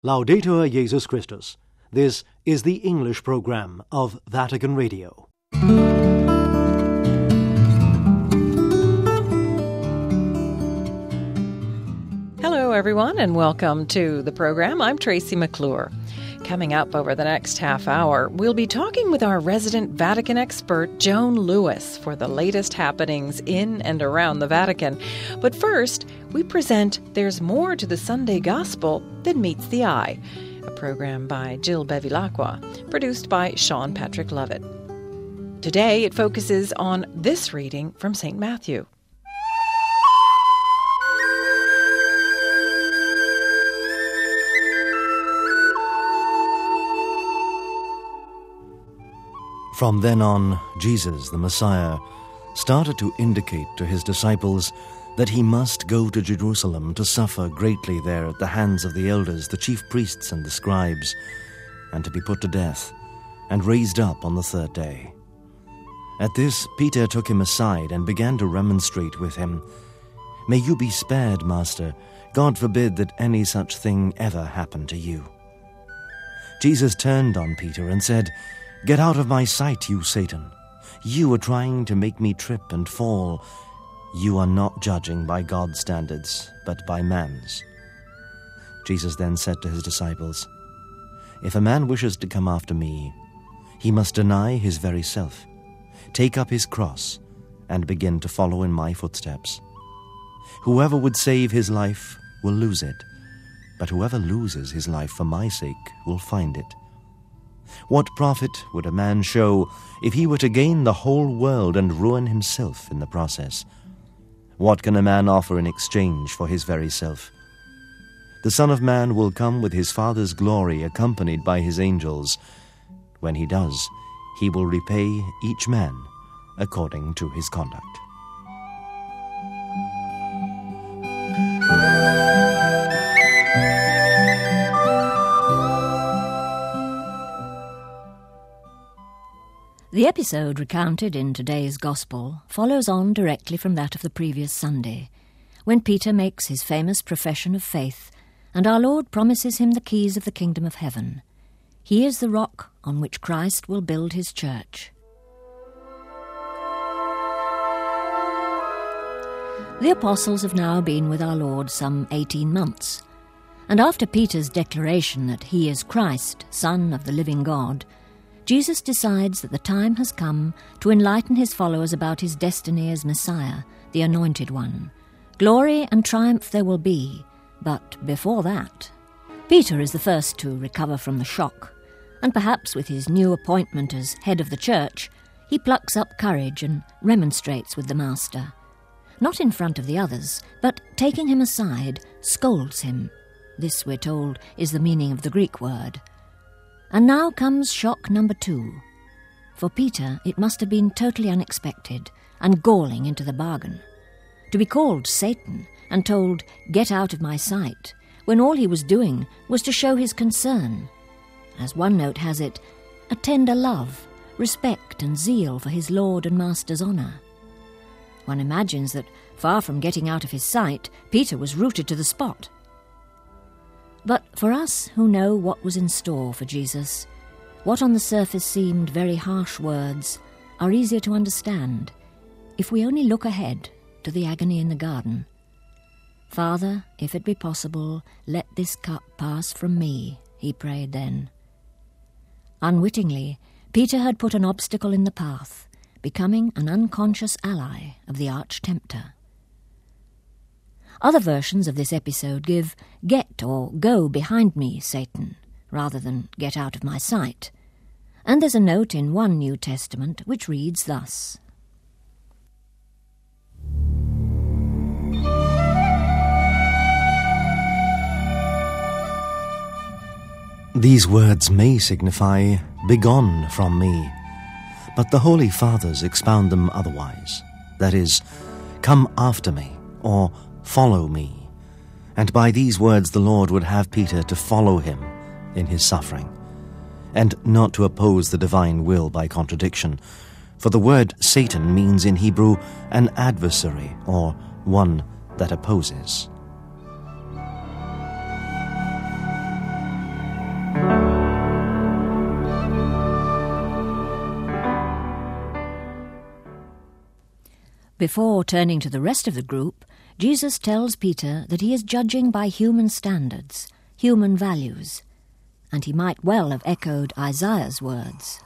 Laudetur Jesus Christus. This is the English program of Vatican Radio. Hello, everyone, and welcome to the program. I'm Tracy McClure. Coming up over the next half hour, we'll be talking with our resident Vatican expert, Joan Lewis, for the latest happenings in and around the Vatican. But first, we present There's More to the Sunday Gospel Than Meets the Eye, a program by Jill Bevilacqua, produced by Sean Patrick Lovett. Today, it focuses on this reading from St. Matthew. From then on, Jesus, the Messiah, started to indicate to his disciples that he must go to Jerusalem to suffer greatly there at the hands of the elders, the chief priests and the scribes, and to be put to death, and raised up on the third day. At this, Peter took him aside and began to remonstrate with him. "May you be spared, Master. God forbid that any such thing ever happen to you." Jesus turned on Peter and said, "Get out of my sight, you Satan. You are trying to make me trip and fall. You are not judging by God's standards, but by man's." Jesus then said to his disciples, "If a man wishes to come after me, he must deny his very self, take up his cross, and begin to follow in my footsteps. Whoever would save his life will lose it, but whoever loses his life for my sake will find it. What profit would a man show if he were to gain the whole world and ruin himself in the process? What can a man offer in exchange for his very self? The Son of Man will come with his Father's glory, accompanied by his angels. When he does, he will repay each man according to his conduct." The episode recounted in today's Gospel follows on directly from that of the previous Sunday, when Peter makes his famous profession of faith and our Lord promises him the keys of the kingdom of heaven. He is the rock on which Christ will build his church. The apostles have now been with our Lord some 18 months, and after Peter's declaration that he is Christ, Son of the living God, Jesus decides that the time has come to enlighten his followers about his destiny as Messiah, the Anointed One. Glory and triumph there will be, but before that, Peter is the first to recover from the shock, and perhaps with his new appointment as head of the church, he plucks up courage and remonstrates with the Master. Not in front of the others, but taking him aside, scolds him. This, we're told, is the meaning of the Greek word. And now comes shock number 2. For Peter, it must have been totally unexpected and galling into the bargain. To be called Satan and told, "Get out of my sight," when all he was doing was to show his concern. As one note has it, a tender love, respect and zeal for his Lord and Master's honour. One imagines that, far from getting out of his sight, Peter was rooted to the spot. But for us who know what was in store for Jesus, what on the surface seemed very harsh words are easier to understand if we only look ahead to the agony in the garden. "Father, if it be possible, let this cup pass from me," he prayed then. Unwittingly, Peter had put an obstacle in the path, becoming an unconscious ally of the arch-tempter. Other versions of this episode give "Get" or "Go behind me, Satan," rather than "Get out of my sight." And there's a note in one New Testament which reads thus. These words may signify, "Begone from me," but the Holy Fathers expound them otherwise. That is, "Come after me," or "Follow me." And by these words the Lord would have Peter to follow him in his suffering, and not to oppose the divine will by contradiction, for the word Satan means in Hebrew an adversary, or one that opposes. Before turning to the rest of the group, Jesus tells Peter that he is judging by human standards, human values, and he might well have echoed Isaiah's words.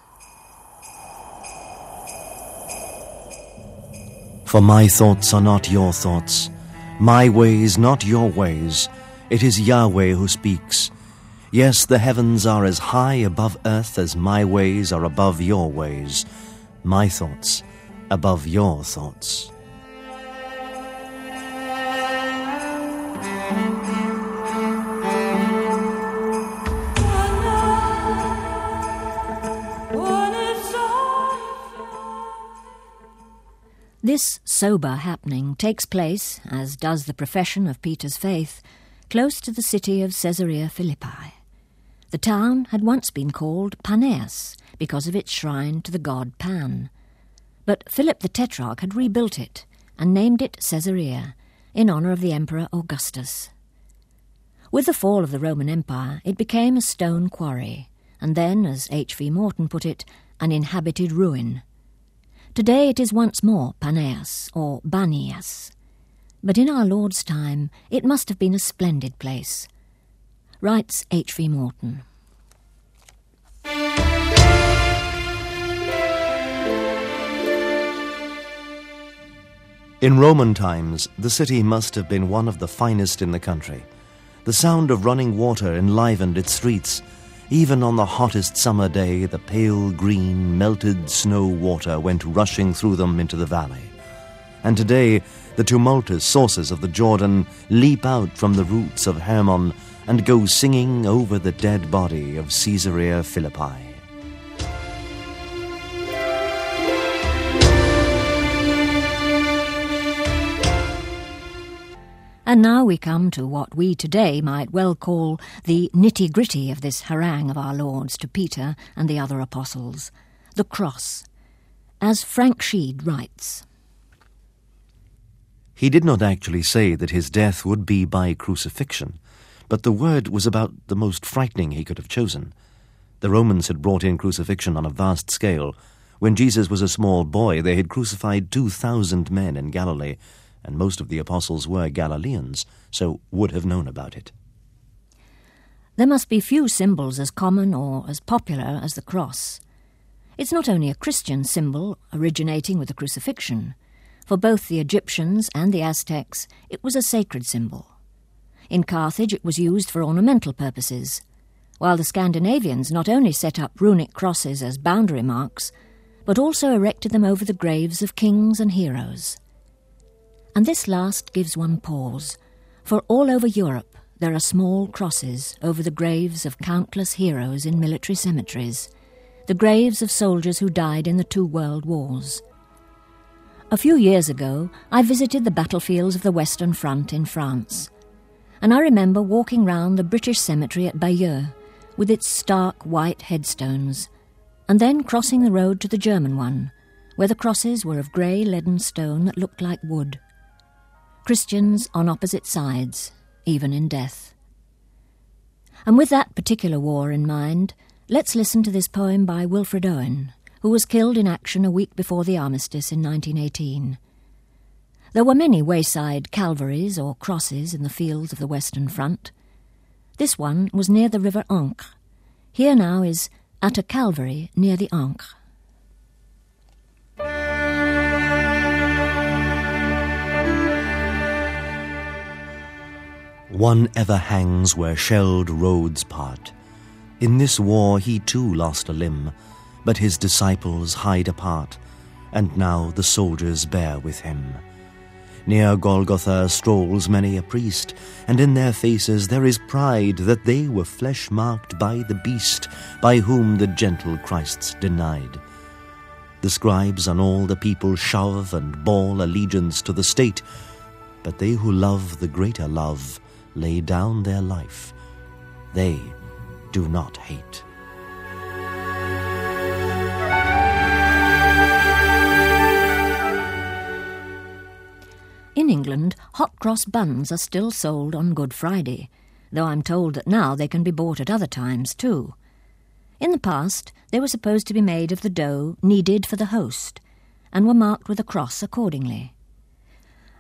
For my thoughts are not your thoughts, my ways not your ways. It is Yahweh who speaks. Yes, the heavens are as high above earth as my ways are above your ways, my thoughts above your thoughts. This sober happening takes place, as does the profession of Peter's faith, close to the city of Caesarea Philippi. The town had once been called Paneas because of its shrine to the god Pan. But Philip the Tetrarch had rebuilt it and named it Caesarea in honour of the Emperor Augustus. With the fall of the Roman Empire, it became a stone quarry, and then, as H.V. Morton put it, an inhabited ruin. Today it is once more Paneas, or Banias. But in our Lord's time, it must have been a splendid place. Writes H.V. Morton. In Roman times, the city must have been one of the finest in the country. The sound of running water enlivened its streets. Even on the hottest summer day, the pale green, melted snow water went rushing through them into the valley. And today, the tumultuous sources of the Jordan leap out from the roots of Hermon and go singing over the dead body of Caesarea Philippi. And now we come to what we today might well call the nitty-gritty of this harangue of our Lord's to Peter and the other apostles, the cross. As Frank Sheed writes, He did not actually say that his death would be by crucifixion, but the word was about the most frightening he could have chosen. The Romans had brought in crucifixion on a vast scale. When Jesus was a small boy, they had crucified 2,000 men in Galilee, and most of the apostles were Galileans, so would have known about it. There must be few symbols as common or as popular as the cross. It's not only a Christian symbol originating with the crucifixion. For both the Egyptians and the Aztecs, it was a sacred symbol. In Carthage, it was used for ornamental purposes, while the Scandinavians not only set up runic crosses as boundary marks, but also erected them over the graves of kings and heroes. And this last gives one pause, for all over Europe there are small crosses over the graves of countless heroes in military cemeteries, the graves of soldiers who died in the 2 world wars. A few years ago, I visited the battlefields of the Western Front in France, and I remember walking round the British cemetery at Bayeux with its stark white headstones, and then crossing the road to the German one, where the crosses were of grey leaden stone that looked like wood. Christians on opposite sides, even in death. And with that particular war in mind, let's listen to this poem by Wilfred Owen, who was killed in action a week before the armistice in 1918. There were many wayside calvaries or crosses in the fields of the Western Front. This one was near the river Ancre. Here now is At a Calvary near the Ancre. One ever hangs where shelled roads part. In this war he too lost a limb, but his disciples hide apart, and now the soldiers bear with him. Near Golgotha strolls many a priest, and in their faces there is pride that they were flesh-marked by the beast, by whom the gentle Christ's denied. The scribes and all the people shove and bawl allegiance to the state, but they who love the greater love lay down their life. They do not hate. In England, hot cross buns are still sold on Good Friday, though I'm told that now they can be bought at other times too. In the past, they were supposed to be made of the dough needed for the host, and were marked with a cross accordingly.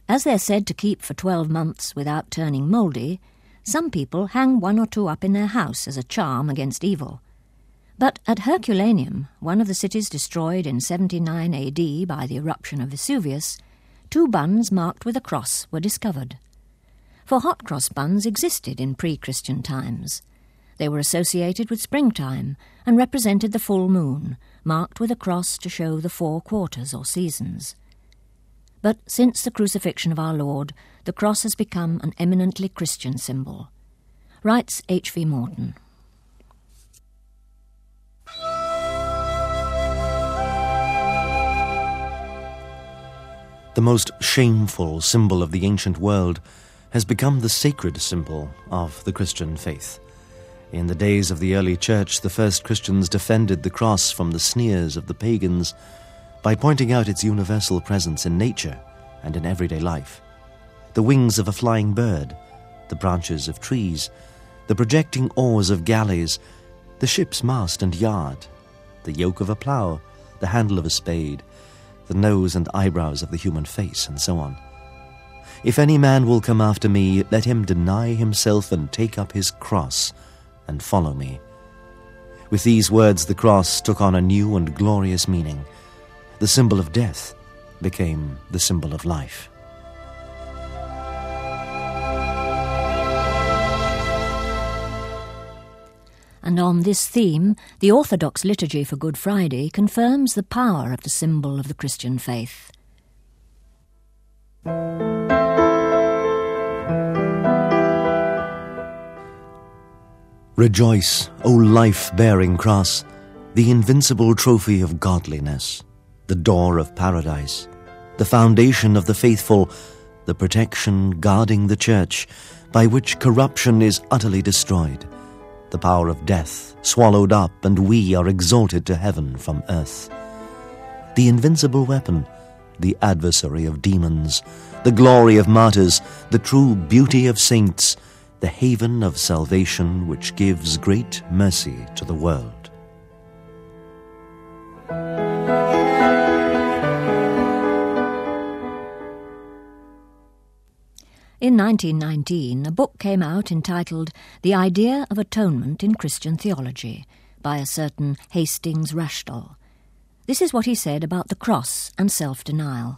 As they're said to keep for 12 months without turning mouldy, some people hang 1 or 2 up in their house as a charm against evil. But at Herculaneum, one of the cities destroyed in 79 AD by the eruption of Vesuvius, 2 buns marked with a cross were discovered. For hot cross buns existed in pre-Christian times. They were associated with springtime and represented the full moon, marked with a cross to show the 4 quarters or seasons. But since the crucifixion of our Lord, the cross has become an eminently Christian symbol. Writes H.V. Morton. The most shameful symbol of the ancient world has become the sacred symbol of the Christian faith. In the days of the early church, the first Christians defended the cross from the sneers of the pagans by pointing out its universal presence in nature and in everyday life. The wings of a flying bird, the branches of trees, the projecting oars of galleys, the ship's mast and yard, the yoke of a plough, the handle of a spade, the nose and eyebrows of the human face, and so on. If any man will come after me, let him deny himself and take up his cross and follow me. With these words, the cross took on a new and glorious meaning. The symbol of death became the symbol of life. And on this theme, the Orthodox liturgy for Good Friday confirms the power of the symbol of the Christian faith. Rejoice, O life-bearing cross, the invincible trophy of godliness, the door of paradise, the foundation of the faithful, the protection guarding the church, by which corruption is utterly destroyed, the power of death swallowed up, and we are exalted to heaven from earth. The invincible weapon, the adversary of demons, the glory of martyrs, the true beauty of saints, the haven of salvation which gives great mercy to the world. In 1919, a book came out entitled The Idea of Atonement in Christian Theology by a certain Hastings Rashdall. This is what he said about the cross and self-denial.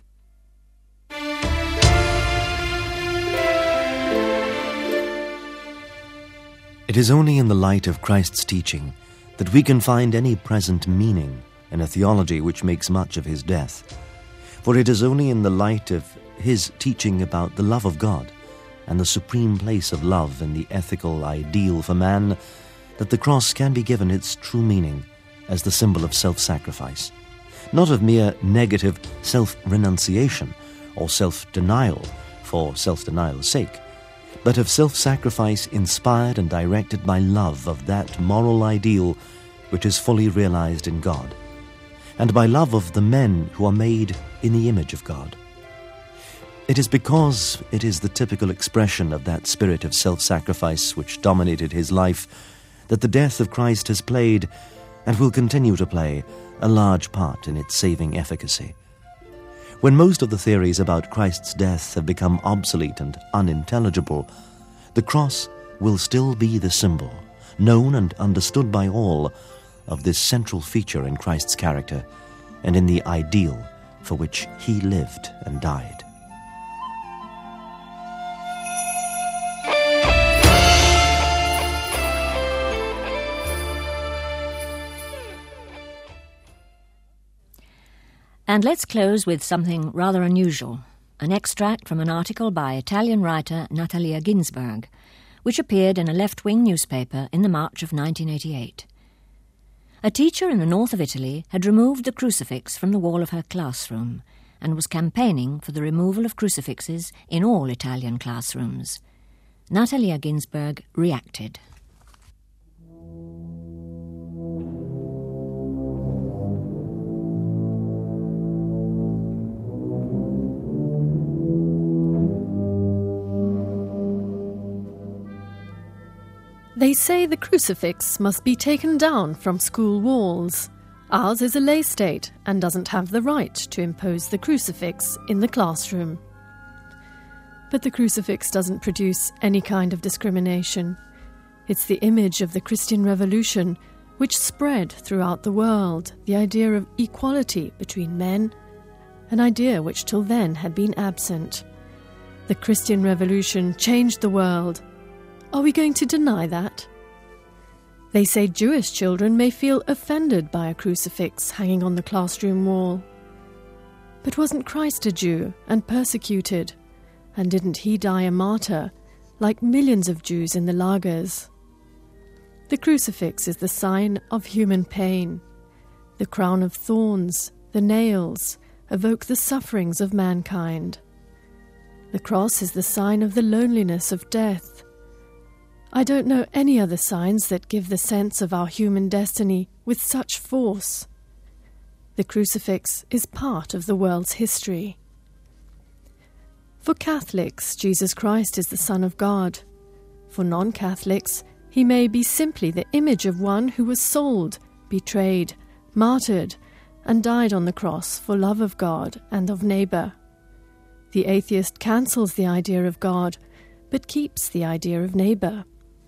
It is only in the light of Christ's teaching that we can find any present meaning in a theology which makes much of his death. For it is only in the light of his teaching about the love of God and the supreme place of love in the ethical ideal for man that the cross can be given its true meaning as the symbol of self-sacrifice, not of mere negative self-renunciation or self-denial for self-denial's sake, but of self-sacrifice inspired and directed by love of that moral ideal which is fully realized in God, and by love of the men who are made in the image of God. It is because it is the typical expression of that spirit of self-sacrifice which dominated his life that the death of Christ has played, and will continue to play, a large part in its saving efficacy. When most of the theories about Christ's death have become obsolete and unintelligible, the cross will still be the symbol, known and understood by all, of this central feature in Christ's character and in the ideal for which he lived and died. And let's close with something rather unusual, an extract from an article by Italian writer Natalia Ginzburg, which appeared in a left-wing newspaper in the March of 1988. A teacher in the north of Italy had removed the crucifix from the wall of her classroom and was campaigning for the removal of crucifixes in all Italian classrooms. Natalia Ginzburg reacted. They say the crucifix must be taken down from school walls. Ours is a lay state and doesn't have the right to impose the crucifix in the classroom. But the crucifix doesn't produce any kind of discrimination. It's the image of the Christian Revolution which spread throughout the world the idea of equality between men, an idea which till then had been absent. The Christian Revolution changed the world. Are we going to deny that? They say Jewish children may feel offended by a crucifix hanging on the classroom wall. But wasn't Christ a Jew and persecuted? And didn't he die a martyr, like millions of Jews in the lagers? The crucifix is the sign of human pain. The crown of thorns, the nails, evoke the sufferings of mankind. The cross is the sign of the loneliness of death. I don't know any other signs that give the sense of our human destiny with such force. The crucifix is part of the world's history. For Catholics, Jesus Christ is the Son of God. For non-Catholics, he may be simply the image of one who was sold, betrayed, martyred, and died on the cross for love of God and of neighbour. The atheist cancels the idea of God, but keeps the idea of neighbour.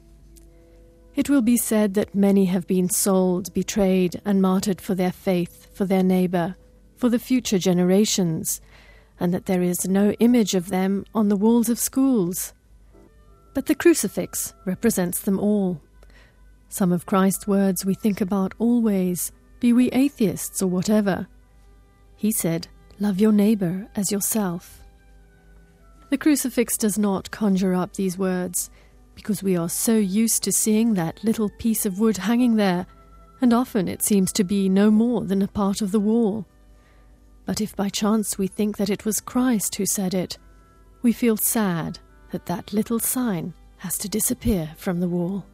It will be said that many have been sold, betrayed, and martyred for their faith, for their neighbour, for the future generations, and that there is no image of them on the walls of schools. But the crucifix represents them all. Some of Christ's words we think about always, be we atheists or whatever. He said, "Love your neighbour as yourself." The crucifix does not conjure up these words, because we are so used to seeing that little piece of wood hanging there, and often it seems to be no more than a part of the wall. But if by chance we think that it was Christ who said it, we feel sad that that little sign has to disappear from the wall.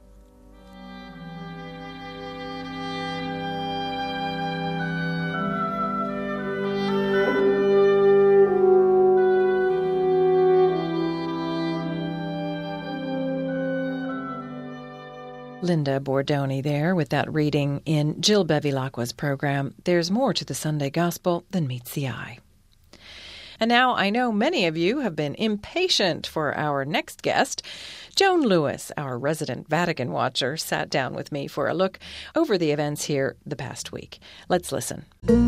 Linda Bordoni there with that reading in Jill Bevilacqua's program, There's More to the Sunday Gospel Than Meets the Eye. And now I know many of you have been impatient for our next guest. Joan Lewis, our resident Vatican watcher, sat down with me for a look over the events here the past week. Let's listen.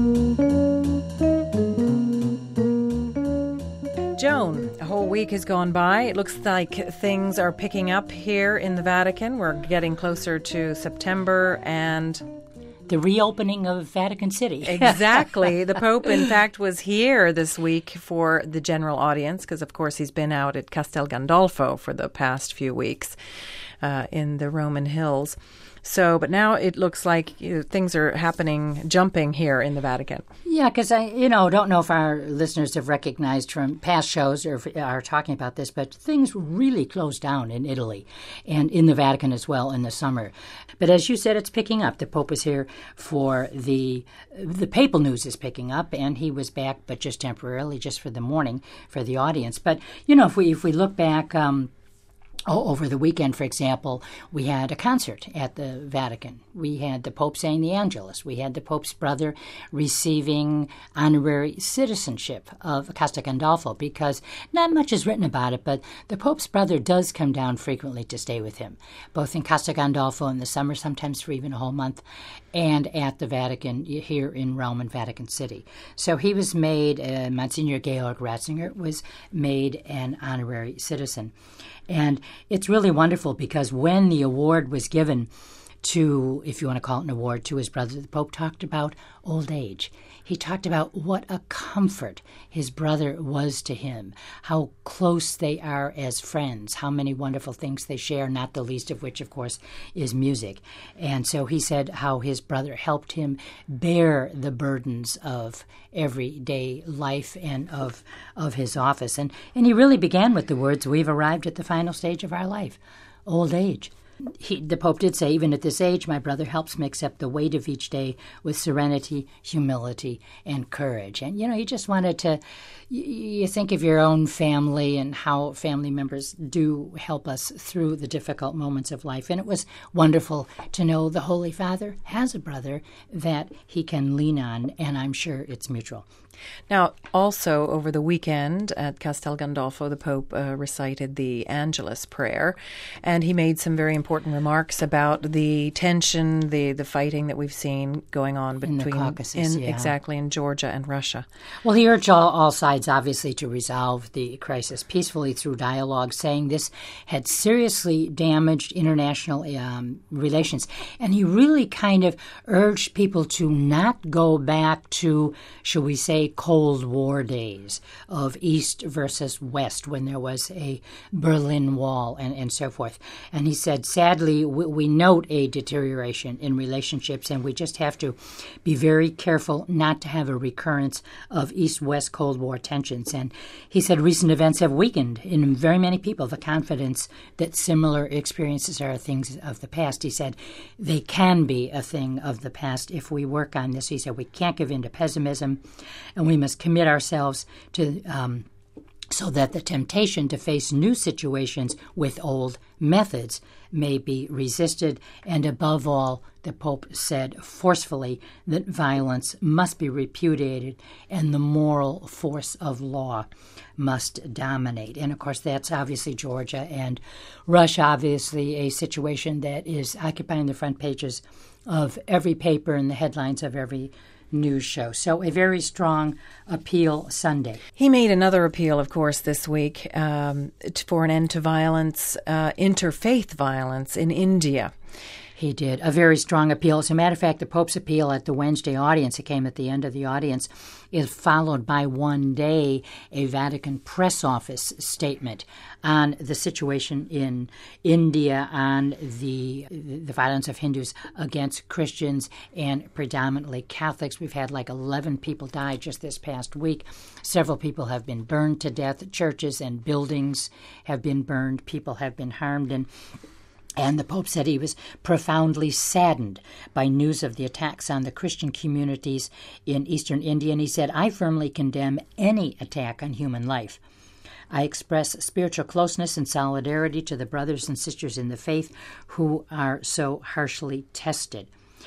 Joan, a whole week has gone by. It looks like things are picking up here in the Vatican. We're getting closer to September and the reopening of Vatican City. Exactly. The Pope, in fact, was here this week for the general audience because, of course, he's been out at Castel Gandolfo for the past few weeks in the Roman hills. So, but now it looks like things are happening, jumping here in the Vatican. Yeah, because I, don't know if our listeners have recognized from past shows or are talking about this, but things really closed down in Italy and in the Vatican as well in the summer. But as you said, it's picking up. The Pope was here for the papal news is picking up, and he was back, but just temporarily, just for the morning for the audience. But if we look back. Over the weekend, for example, we had a concert at the Vatican. We had the Pope saying the Angelus. We had the Pope's brother receiving honorary citizenship of Castel Gandolfo because not much is written about it, but the Pope's brother does come down frequently to stay with him, both in Castel Gandolfo in the summer, sometimes for even a whole month, and at the Vatican here in Rome and Vatican City. So he was made, Monsignor Georg Ratzinger was made an honorary citizen. And it's really wonderful because when the award was given to, if you want to call it an award, to his brother, the Pope talked about old age. He talked about what a comfort his brother was to him, how close they are as friends, how many wonderful things they share, not the least of which, of course, is music. And so he said how his brother helped him bear the burdens of everyday life and of his office. And he really began with the words, "We've arrived at the final stage of our life, old age." The Pope did say, even at this age, my brother helps me accept the weight of each day with serenity, humility, and courage. And, he just wanted to, you think of your own family and how family members do help us through the difficult moments of life. And it was wonderful to know the Holy Father has a brother that he can lean on, and I'm sure it's mutual. Now, also over the weekend at Castel Gandolfo, the Pope recited the Angelus prayer, and he made some very important remarks about the tension, the fighting that we've seen going on between in the Caucasus, exactly in Georgia and Russia. Well, he urged all sides, obviously, to resolve the crisis peacefully through dialogue, saying this had seriously damaged international relations. And he really kind of urged people to not go back to, shall we say, Cold War days of East versus West, when there was a Berlin Wall and so forth. And he said, sadly, we note a deterioration in relationships, and we just have to be very careful not to have a recurrence of East-West Cold War tensions. And he said recent events have weakened in very many people the confidence that similar experiences are things of the past. He said they can be a thing of the past if we work on this. He said we can't give in to pessimism, and we must commit ourselves to so that the temptation to face new situations with old methods may be resisted. And above all, the Pope said forcefully that violence must be repudiated and the moral force of law must dominate. And, of course, that's obviously Georgia and Russia, obviously a situation that is occupying the front pages of every paper and the headlines of every news show. So a very strong appeal Sunday. He made another appeal, of course, this week for an end to violence, interfaith violence in India. He did. A very strong appeal. As a matter of fact, the Pope's appeal at the Wednesday audience, it came at the end of the audience, is followed by one day a Vatican press office statement on the situation in India, on the violence of Hindus against Christians and predominantly Catholics. We've had like 11 people die just this past week. Several people have been burned to death. Churches and buildings have been burned. People have been harmed. And the Pope said he was profoundly saddened by news of the attacks on the Christian communities in eastern India. And he said, I firmly condemn any attack on human life. I express spiritual closeness and solidarity to the brothers and sisters in the faith who are so harshly tested.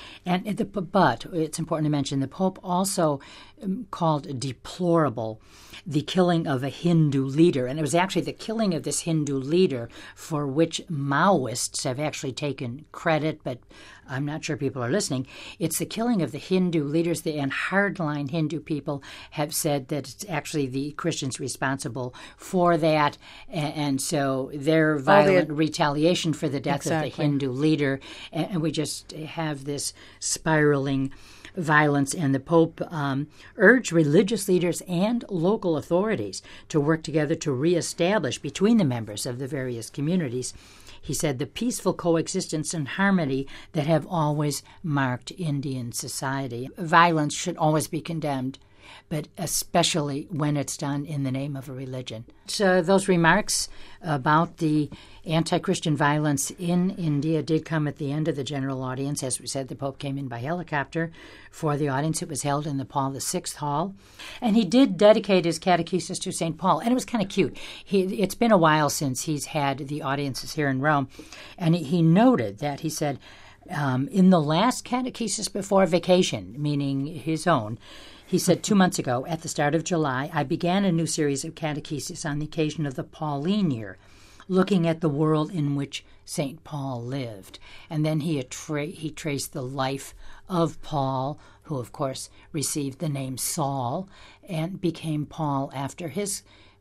But it's important to mention the Pope also called deplorable the killing of a Hindu leader. And it was actually the killing of this Hindu leader for which Maoists have actually taken credit, but I'm not sure people are listening. It's the killing of the Hindu leaders, and hardline Hindu people have said that it's actually the Christians responsible for that. And so their violent retaliation for the death of the Hindu leader. And we just have this spiraling violence, and the Pope urged religious leaders and local authorities to work together to reestablish between the members of the various communities, he said, the peaceful coexistence and harmony that have always marked Indian society. Violence should always be condemned, but especially when it's done in the name of a religion. So those remarks about the anti-Christian violence in India did come at the end of the general audience. As we said, the Pope came in by helicopter for the audience. It was held in the Paul VI Hall. And he did dedicate his catechesis to St. Paul. And it was kind of cute. It's been a while since he's had the audiences here in Rome. And he noted that, he said, in the last catechesis before vacation, meaning his own, he said 2 months ago, at the start of July, I began a new series of catechesis on the occasion of the Pauline year, looking at the world in which St. Paul lived. And then he traced the life of Paul, who, of course, received the name Saul and became Paul after his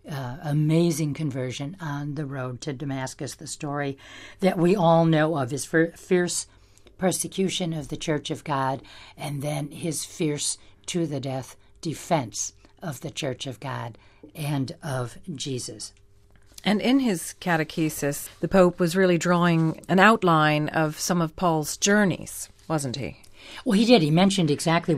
amazing conversion on the road to Damascus, the story that we all know of, his fierce persecution of the Church of God, and then his fierce to-the-death defense of the Church of God and of Jesus. And in his catechesis, the Pope was really drawing an outline of some of Paul's journeys, wasn't he? Well, he did. He mentioned exactly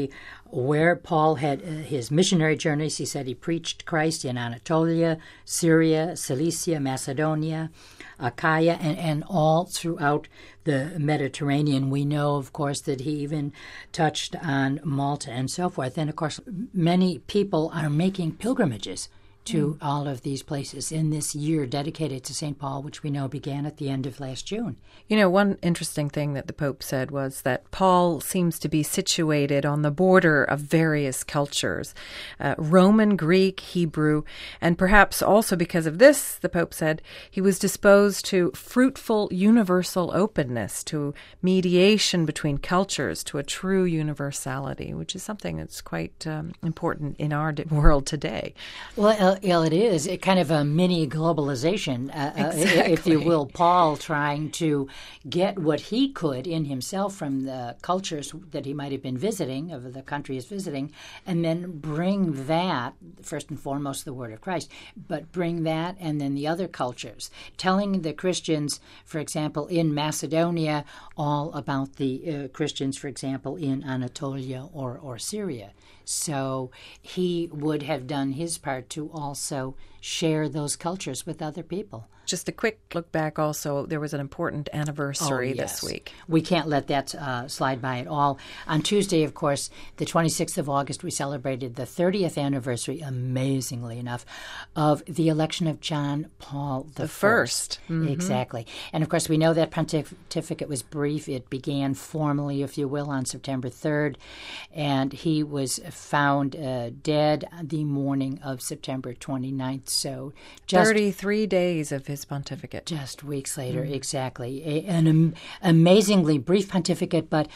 where Paul had his missionary journeys. He said he preached Christ in Anatolia, Syria, Cilicia, Macedonia, Achaia, and all throughout the Mediterranean. We know, of course, that he even touched on Malta and so forth. And, of course, many people are making pilgrimages to all of these places in this year dedicated to St. Paul, which we know began at the end of last June. You know, one interesting thing that the Pope said was that Paul seems to be situated on the border of various cultures, Roman, Greek, Hebrew, and perhaps also because of this, the Pope said, he was disposed to fruitful universal openness, to mediation between cultures, to a true universality, which is something that's quite important in our world today. Well, it is kind of a mini globalization, exactly. If you will. Paul trying to get what he could in himself from the cultures that he might have been visiting, of the country he's visiting, and then bring that, first and foremost, the word of Christ, but bring that and then the other cultures, telling the Christians, for example, in Macedonia, all about the Christians, for example, in Anatolia or Syria. So he would have done his part to also share those cultures with other people. Just a quick look back also, there was an important anniversary this week. We can't let that slide by at all. On Tuesday, of course, the 26th of August, we celebrated the 30th anniversary, amazingly enough, of the election of John Paul I. Mm-hmm. Exactly. And, of course, we know that pontificate was brief. It began formally, if you will, on September 3rd, and he was found dead the morning of September 29th. So just 33 days of his pontificate. Just weeks later, exactly. An amazingly brief pontificate, but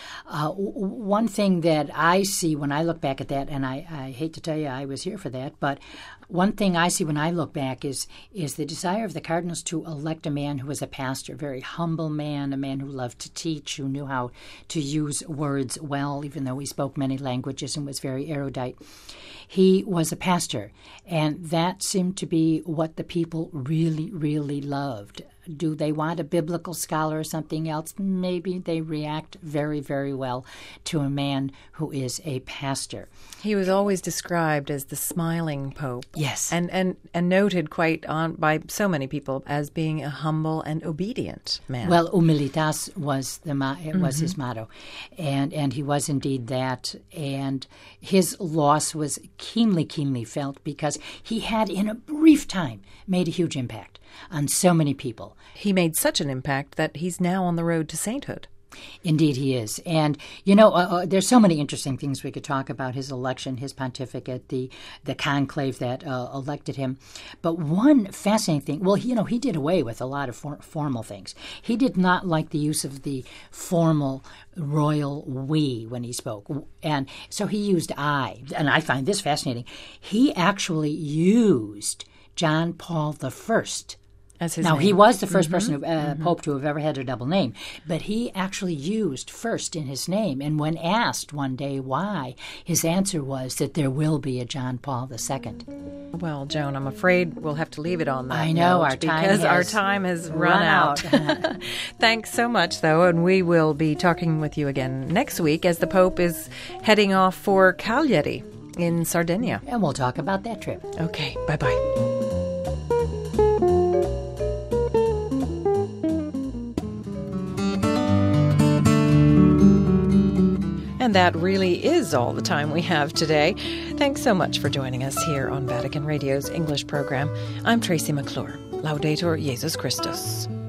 one thing that I see when I look back at that, and I hate to tell you I was here for that, but one thing I see when I look back is the desire of the cardinals to elect a man who was a pastor, a very humble man, a man who loved to teach, who knew how to use words well, even though he spoke many languages and was very erudite. He was a pastor, and that seemed to be what the people really, really loved. Do they want a biblical scholar or something else? Maybe they react very, very well to a man who is a pastor. He was always described as the smiling Pope. Yes. And noted quite by so many people as being a humble and obedient man. Well, humilitas was his motto. And he was indeed that. And his loss was keenly, keenly felt because he had, in a brief time, made a huge impact on so many people. He made such an impact that he's now on the road to sainthood. Indeed he is. And, you know, there's so many interesting things we could talk about, his election, his pontificate, the conclave that elected him. But one fascinating thing, well, he did away with a lot of formal things. He did not like the use of the formal royal we when he spoke. And so he used I. And I find this fascinating. He actually used John Paul I as his now, name. he was the first person, Pope, to have ever had a double name, but he actually used first in his name. And when asked one day why, his answer was that there will be a John Paul II. Well, Joan, I'm afraid we'll have to leave it on that I know, note because our time has run out. Thanks so much, though, and we will be talking with you again next week as the Pope is heading off for Cagliari in Sardinia. And we'll talk about that trip. Okay, bye-bye. And that really is all the time we have today. Thanks so much for joining us here on Vatican Radio's English program. I'm Tracy McClure. Laudetur Jesus Christus.